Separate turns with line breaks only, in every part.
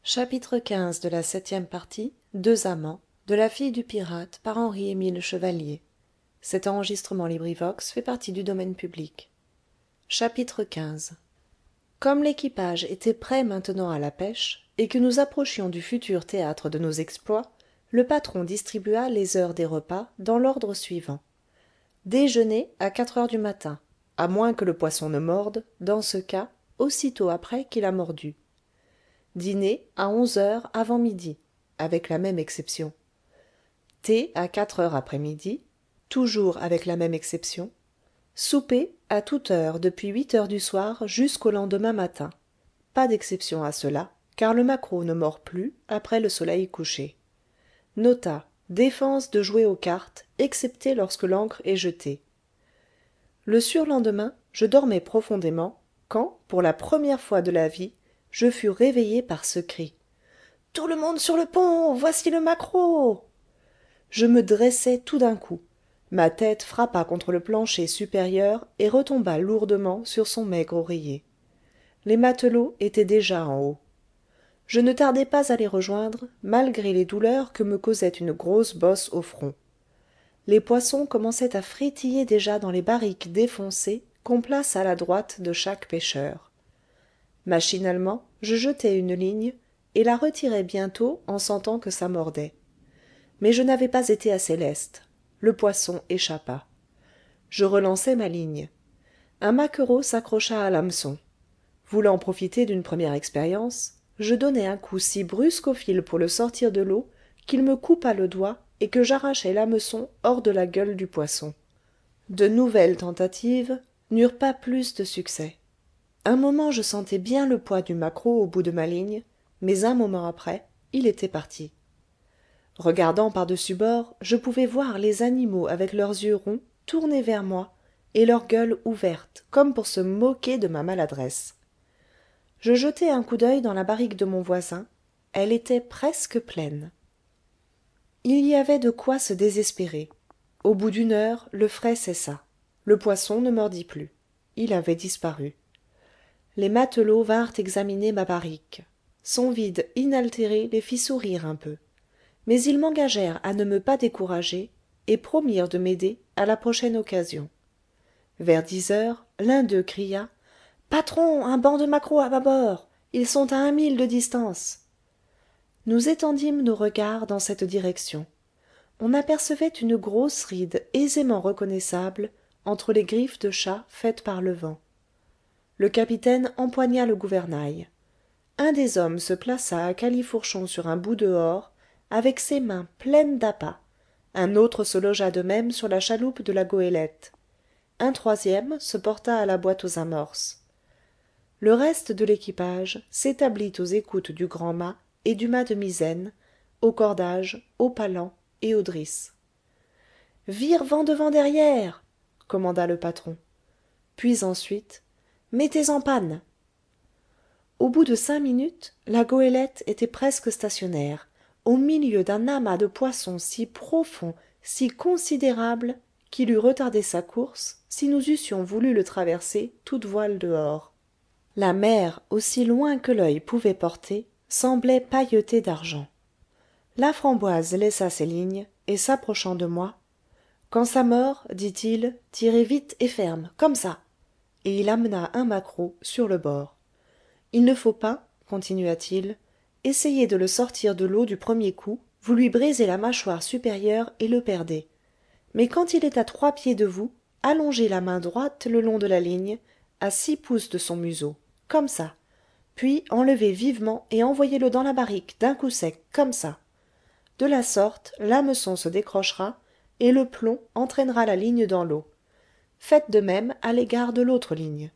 Chapitre XV de la septième partie. Deux amants. De la fille du pirate par Henri-Émile Chevalier. Chapitre XV. Comme l'équipage était prêt maintenant à la pêche, et que nous approchions du futur théâtre de nos exploits, le patron distribua les heures des repas dans l'ordre suivant: déjeuner à 4 heures du matin, à moins que le poisson ne morde, dans ce cas, aussitôt après qu'il a mordu; dîner à 11 heures avant midi, avec la même exception; thé à 4 heures après midi, toujours avec la même exception; souper à toute heure depuis 8 heures du soir jusqu'au lendemain matin, pas d'exception à cela, car le maquereau ne mord plus après le soleil couché. Nota: défense de jouer aux cartes, excepté lorsque l'ancre est jetée. Le surlendemain, je dormais profondément, quand, pour la première fois de la vie, je fus réveillé par ce cri: tout le monde sur le pont, voici le maquereau! Je me dressai tout d'un coup, ma tête frappa contre le plancher supérieur et retomba lourdement sur son maigre oreiller. Les matelots étaient déjà en haut. Je ne tardai pas à les rejoindre, malgré les douleurs que me causait une grosse bosse au front. Les poissons commençaient à frétiller déjà dans les barriques défoncées qu'on place à la droite de chaque pêcheur. Machinalement, je jetai une ligne, et la retirai bientôt en sentant que ça mordait. Mais je n'avais pas été assez leste. Le poisson échappa. Je relançai ma ligne. Un maquereau s'accrocha à l'hameçon. Voulant profiter d'une première expérience, je donnai un coup si brusque au fil pour le sortir de l'eau qu'il me coupa le doigt et que j'arrachai l'hameçon hors de la gueule du poisson. De nouvelles tentatives n'eurent pas plus de succès. Un moment je sentais bien le poids du maquereau au bout de ma ligne, mais un moment après, il était parti. Regardant par-dessus bord, je pouvais voir les animaux avec leurs yeux ronds tournés vers moi et leur gueule ouverte comme pour se moquer de ma maladresse. Je jetai un coup d'œil dans la barrique de mon voisin. Elle était presque pleine. Il y avait de quoi se désespérer. Au bout d'une heure, le frai cessa. Le poisson ne mordit plus. Il avait disparu. Les matelots vinrent examiner ma barrique. Son vide inaltéré les fit sourire un peu. Mais ils m'engagèrent à ne me pas décourager et promirent de m'aider à la prochaine occasion. Vers 10 heures, l'un d'eux cria: patron, un banc de maquereaux à bâbord! Ils sont à 1 mille de distance. Nous étendîmes nos regards dans cette direction. On apercevait une grosse ride aisément reconnaissable entre les griffes de chat faites par le vent. Le capitaine empoigna le gouvernail. Un des hommes se plaça à califourchon sur un bout dehors, avec ses mains pleines d'appât. Un autre se logea de même sur la chaloupe de la goélette. Un troisième se porta à la boîte aux amorces. Le reste de l'équipage s'établit aux écoutes du grand mât et du mât de misaine, au cordage, au palan et aux drisses. Vire vent devant derrière, commanda le patron. Puis ensuite: mettez en panne. Au bout de 5 minutes, la goélette était presque stationnaire, au milieu d'un amas de poissons si profond, si considérable, qu'il eût retardé sa course si nous eussions voulu le traverser toutes voiles dehors. La mer, aussi loin que l'œil pouvait porter, semblait pailletée d'argent. Laframboise laissa ses lignes, et s'approchant de moi: quand ça mord, dit-il, tirez vite et ferme, comme ça. Et il amena un maquereau sur le bord. Il ne faut pas, continua-t-il, essayer de le sortir de l'eau du premier coup, vous lui brisez la mâchoire supérieure et le perdez. Mais quand il est à 3 pieds de vous, allongez la main droite le long de la ligne, à 6 pouces de son museau, comme ça. Puis enlevez vivement et envoyez-le dans la barrique d'un coup sec, comme ça. De la sorte, l'hameçon se décrochera et le plomb entraînera la ligne dans l'eau. Faites de même à l'égard de l'autre ligne.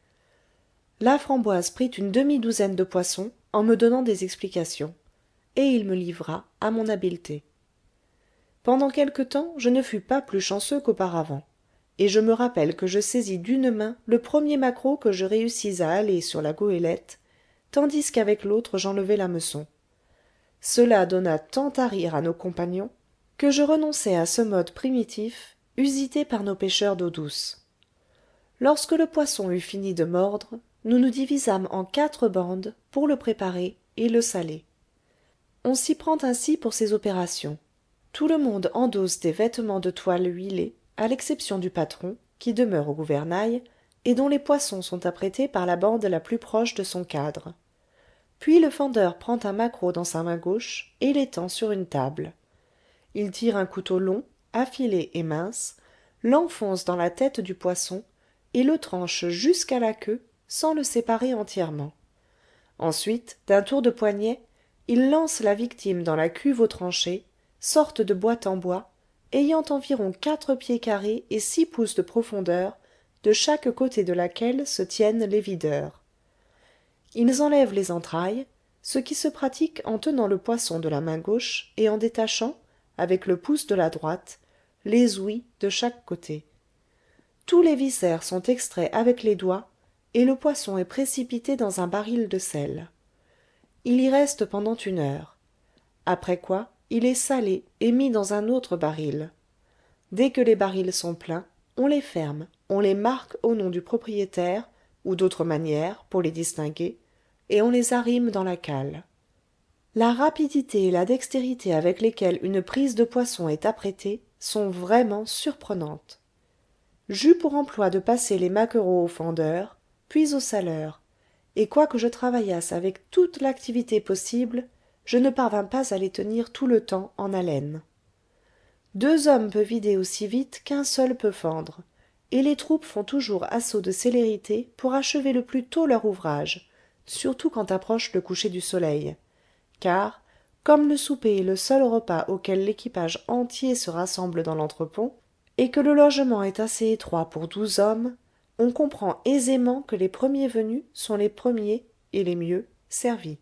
Laframboise prit une demi-douzaine de poissons en me donnant des explications, et il me livra à mon habileté. Pendant quelque temps je ne fus pas plus chanceux qu'auparavant, et je me rappelle que je saisis d'une main le premier maquereau que je réussis à haler sur la goélette, tandis qu'avec l'autre j'enlevai l'hameçon. Cela donna tant à rire à nos compagnons que je renonçai à ce mode primitif usité par nos pêcheurs d'eau douce. Lorsque le poisson eut fini de mordre, nous nous divisâmes en 4 bandes pour le préparer et le salé. On s'y prend ainsi pour ces opérations. Tout le monde endosse des vêtements de toile huilée, à l'exception du patron, qui demeure au gouvernail, et dont les poissons sont apprêtés par la bande la plus proche de son cadre. Puis le fendeur prend un maquereau dans sa main gauche et l'étend sur une table. Il tire un couteau long, affilé et mince, l'enfonce dans la tête du poisson et le tranche jusqu'à la queue sans le séparer entièrement. Ensuite, d'un tour de poignet, il lance la victime dans la cuve au tranché, sorte de boîte en bois, ayant environ 4 pieds carrés et 6 pouces de profondeur, de chaque côté de laquelle se tiennent les videurs. Ils enlèvent les entrailles, ce qui se pratique en tenant le poisson de la main gauche et en détachant, avec le pouce de la droite, les ouïes de chaque côté. Tous les viscères sont extraits avec les doigts et le poisson est précipité dans un baril de sel. Il y reste pendant 1 heure. Après quoi, il est salé et mis dans un autre baril. Dès que les barils sont pleins, on les ferme, on les marque au nom du propriétaire, ou d'autres manières, pour les distinguer, et on les arrime dans la cale. La rapidité et la dextérité avec lesquelles une prise de poisson est apprêtée sont vraiment surprenantes. J'eus pour emploi de passer les maquereaux au fendeur, puis au saleur, et quoique je travaillasse avec toute l'activité possible, je ne parvins pas à les tenir tout le temps en haleine. 2 hommes peuvent vider aussi vite qu'un seul peut fendre, et les troupes font toujours assaut de célérité pour achever le plus tôt leur ouvrage, surtout quand approche le coucher du soleil, car, comme le souper est le seul repas auquel l'équipage entier se rassemble dans l'entrepont, et que le logement est assez étroit pour 12 hommes, on comprend aisément que les premiers venus sont les premiers, et les mieux, servis.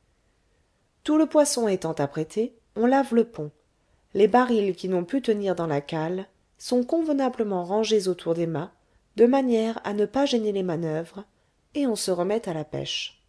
Tout le poisson étant apprêté, on lave le pont. Les barils qui n'ont pu tenir dans la cale sont convenablement rangés autour des mâts, de manière à ne pas gêner les manœuvres, et on se remet à la pêche.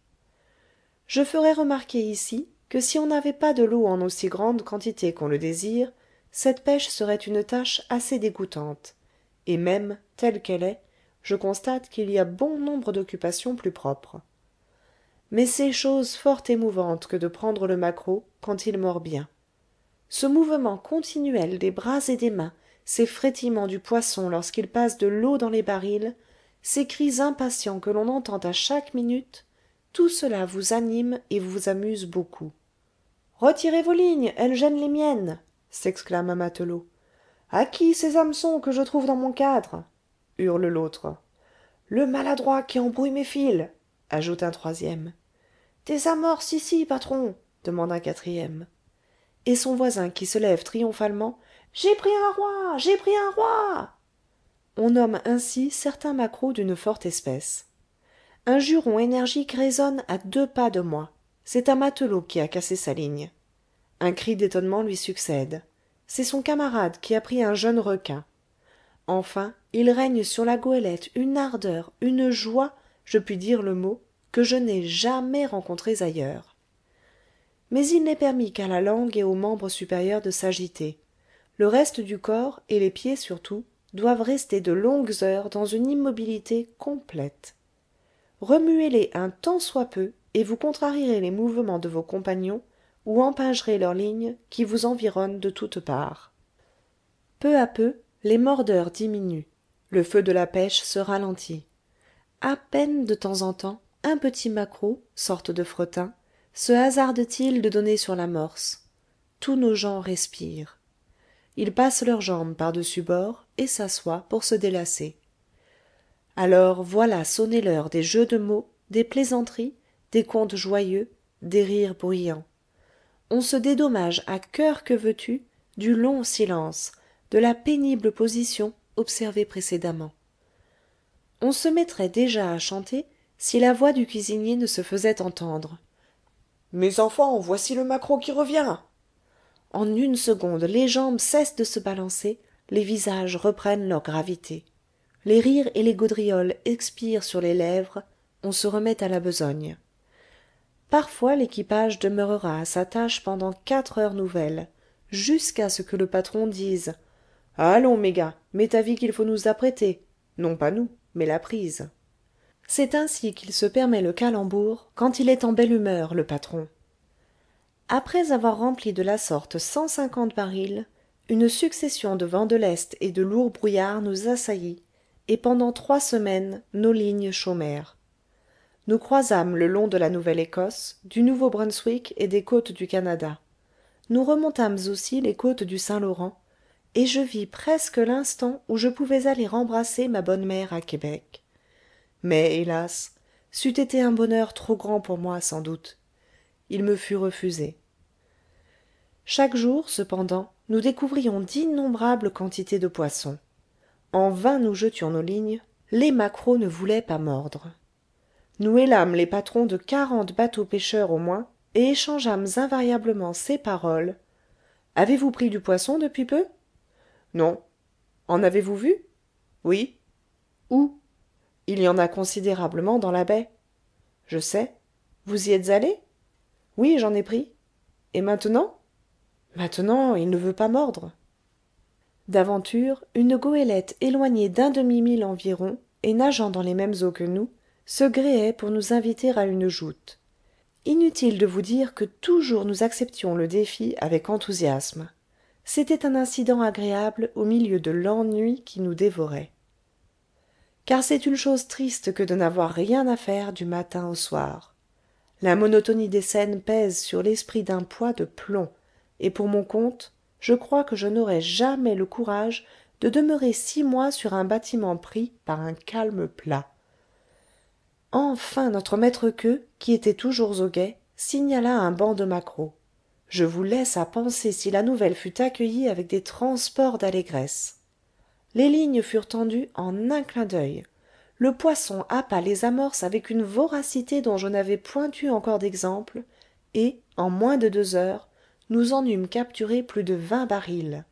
Je ferai remarquer ici que si on n'avait pas de l'eau en aussi grande quantité qu'on le désire, cette pêche serait une tâche assez dégoûtante, et même, telle qu'elle est, je constate qu'il y a bon nombre d'occupations plus propres. Mais c'est chose fort émouvante que de prendre le maquereau quand il mord bien. Ce mouvement continuel des bras et des mains, ces frétillements du poisson lorsqu'il passe de l'eau dans les barils, ces cris impatients que l'on entend à chaque minute, tout cela vous anime et vous amuse beaucoup. « Retirez vos lignes, elles gênent les miennes !» s'exclame un matelot. « À qui ces hameçons que je trouve dans mon cadre ?» hurle l'autre. « Le maladroit qui embrouille mes fils !» ajoute un troisième. « Des amorces ici, patron !» demande un quatrième. Et son voisin qui se lève triomphalement. « J'ai pris un roi! J'ai pris un roi !» On nomme ainsi certains maquereaux d'une forte espèce. Un juron énergique résonne à 2 pas de moi. C'est un matelot qui a cassé sa ligne. Un cri d'étonnement lui succède. C'est son camarade qui a pris un jeune requin. Enfin, il règne sur la goélette une ardeur, une joie, je puis dire le mot, que je n'ai jamais rencontrées ailleurs. Mais il n'est permis qu'à la langue et aux membres supérieurs de s'agiter. Le reste du corps, et les pieds surtout, doivent rester de longues heures dans une immobilité complète. Remuez-les un tant soit peu, et vous contrarierez les mouvements de vos compagnons, ou empingerez leurs lignes qui vous environnent de toutes parts. Peu à peu, les mordeurs diminuent. Le feu de la pêche se ralentit. À peine de temps en temps, un petit maquereau, sorte de fretin, se hasarde-t-il de donner sur l'amorce. Tous nos gens respirent. Ils passent leurs jambes par-dessus bord et s'assoient pour se délasser. Alors voilà sonner l'heure des jeux de mots, des plaisanteries, des contes joyeux, des rires bruyants. On se dédommage à coeur que veux-tu du long silence, de la pénible position observée précédemment. On se mettrait déjà à chanter si la voix du cuisinier ne se faisait entendre. « Mes enfants, voici le maquereau qui revient !» En 1 seconde, les jambes cessent de se balancer, les visages reprennent leur gravité. Les rires et les gaudrioles expirent sur les lèvres, on se remet à la besogne. Parfois l'équipage demeurera à sa tâche pendant 4 heures nouvelles, jusqu'à ce que le patron dise « Allons, mes gars, m'est avis qu'il faut nous apprêter, non pas nous, mais la prise. » C'est ainsi qu'il se permet le calembour quand il est en belle humeur, le patron. Après avoir rempli de la sorte 150 barils, une succession de vents de l'est et de lourds brouillards nous assaillit, et pendant 3 semaines nos lignes chômèrent. Nous croisâmes le long de la Nouvelle-Écosse, du Nouveau-Brunswick et des côtes du Canada. Nous remontâmes aussi les côtes du Saint-Laurent, et je vis presque l'instant où je pouvais aller embrasser ma bonne mère à Québec. Mais, hélas, c'eût été un bonheur trop grand pour moi, sans doute. Il me fut refusé. Chaque jour, cependant, nous découvrions d'innombrables quantités de poissons. En vain nous jetions nos lignes, les maquereaux ne voulaient pas mordre. Nous hélâmes les patrons de 40 bateaux pêcheurs au moins, et échangeâmes invariablement ces paroles: avez-vous pris du poisson depuis peu? Non. En avez-vous vu? Oui. Où? Il y en a considérablement dans la baie. Je sais. Vous y êtes allé? Oui, j'en ai pris. Et maintenant? Maintenant, il ne veut pas mordre. D'aventure, une goélette éloignée d'un demi-mille environ, et nageant dans les mêmes eaux que nous, se gréait pour nous inviter à une joute. Inutile de vous dire que toujours nous acceptions le défi avec enthousiasme. C'était un incident agréable au milieu de l'ennui qui nous dévorait. Car c'est une chose triste que de n'avoir rien à faire du matin au soir. La monotonie des scènes pèse sur l'esprit d'un poids de plomb, et pour mon compte, je crois que je n'aurais jamais le courage de demeurer 6 mois sur un bâtiment pris par un calme plat. Enfin notre maître-queux, qui était toujours au guet, signala un banc de maquereaux. Je vous laisse à penser si la nouvelle fut accueillie avec des transports d'allégresse. Les lignes furent tendues en un clin d'œil. Le poisson happa les amorces avec une voracité dont je n'avais point eu encore d'exemple, et, en moins de 2 heures, nous en eûmes capturé plus de 20 barils.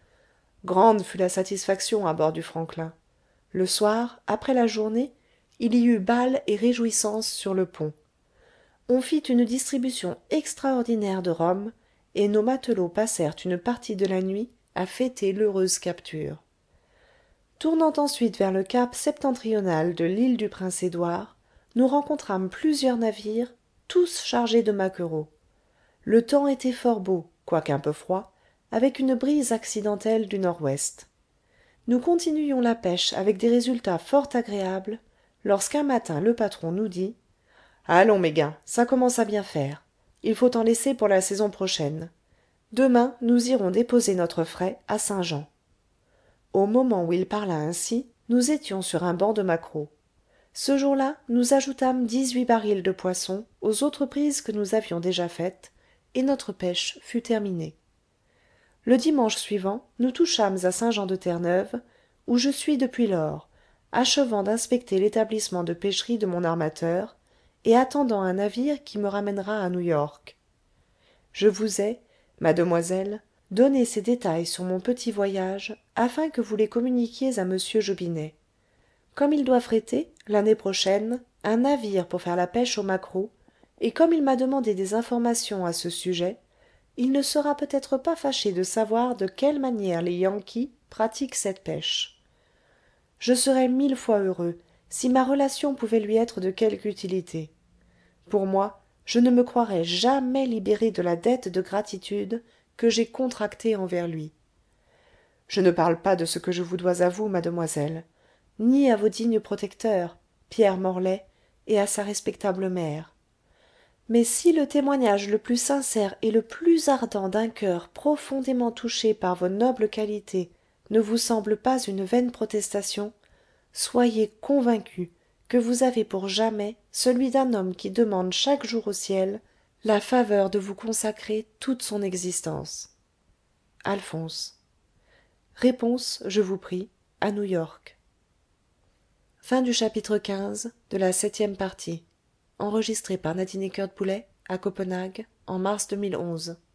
Grande fut la satisfaction à bord du Franklin. Le soir, après la journée, il y eut bal et réjouissance sur le pont. On fit une distribution extraordinaire de rhum, et nos matelots passèrent une partie de la nuit à fêter l'heureuse capture. Tournant ensuite vers le cap septentrional de l'île du Prince-Édouard, nous rencontrâmes plusieurs navires, tous chargés de maquereaux. Le temps était fort beau, quoique un peu froid, avec une brise accidentelle du nord-ouest. Nous continuions la pêche avec des résultats fort agréables, lorsqu'un matin le patron nous dit: allons, mes gars, ça commence à bien faire. Il faut en laisser pour la saison prochaine. Demain, nous irons déposer notre fret à Saint-Jean. Au moment où il parla ainsi, nous étions sur un banc de maquereaux. Ce jour-là, nous ajoutâmes 18 barils de poisson aux autres prises que nous avions déjà faites, et notre pêche fut terminée. Le dimanche suivant, nous touchâmes à Saint-Jean-de-Terre-Neuve, où je suis depuis lors, achevant d'inspecter l'établissement de pêcherie de mon armateur, et attendant un navire qui me ramènera à New-York. Je vous ai, mademoiselle, donné ces détails sur mon petit voyage afin que vous les communiquiez à monsieur Jobinet. Comme il doit fréter, l'année prochaine, un navire pour faire la pêche aux maquereaux, et comme il m'a demandé des informations à ce sujet, il ne sera peut-être pas fâché de savoir de quelle manière les Yankees pratiquent cette pêche. Je serais 1000 fois heureux si ma relation pouvait lui être de quelque utilité. Pour moi, je ne me croirais jamais libéré de la dette de gratitude que j'ai contractée envers lui. Je ne parle pas de ce que je vous dois à vous, mademoiselle, ni à vos dignes protecteurs, Pierre Morlaix, et à sa respectable mère. Mais si le témoignage le plus sincère et le plus ardent d'un cœur profondément touché par vos nobles qualités ne vous semble pas une vaine protestation, soyez convaincu que vous avez pour jamais celui d'un homme qui demande chaque jour au ciel la faveur de vous consacrer toute son existence. Alphonse. Réponse, je vous prie, à New-York. Fin du chapitre 15 de la 7e partie. Enregistré par Nadine Ekerd-Poulet à Copenhague en mars 2011.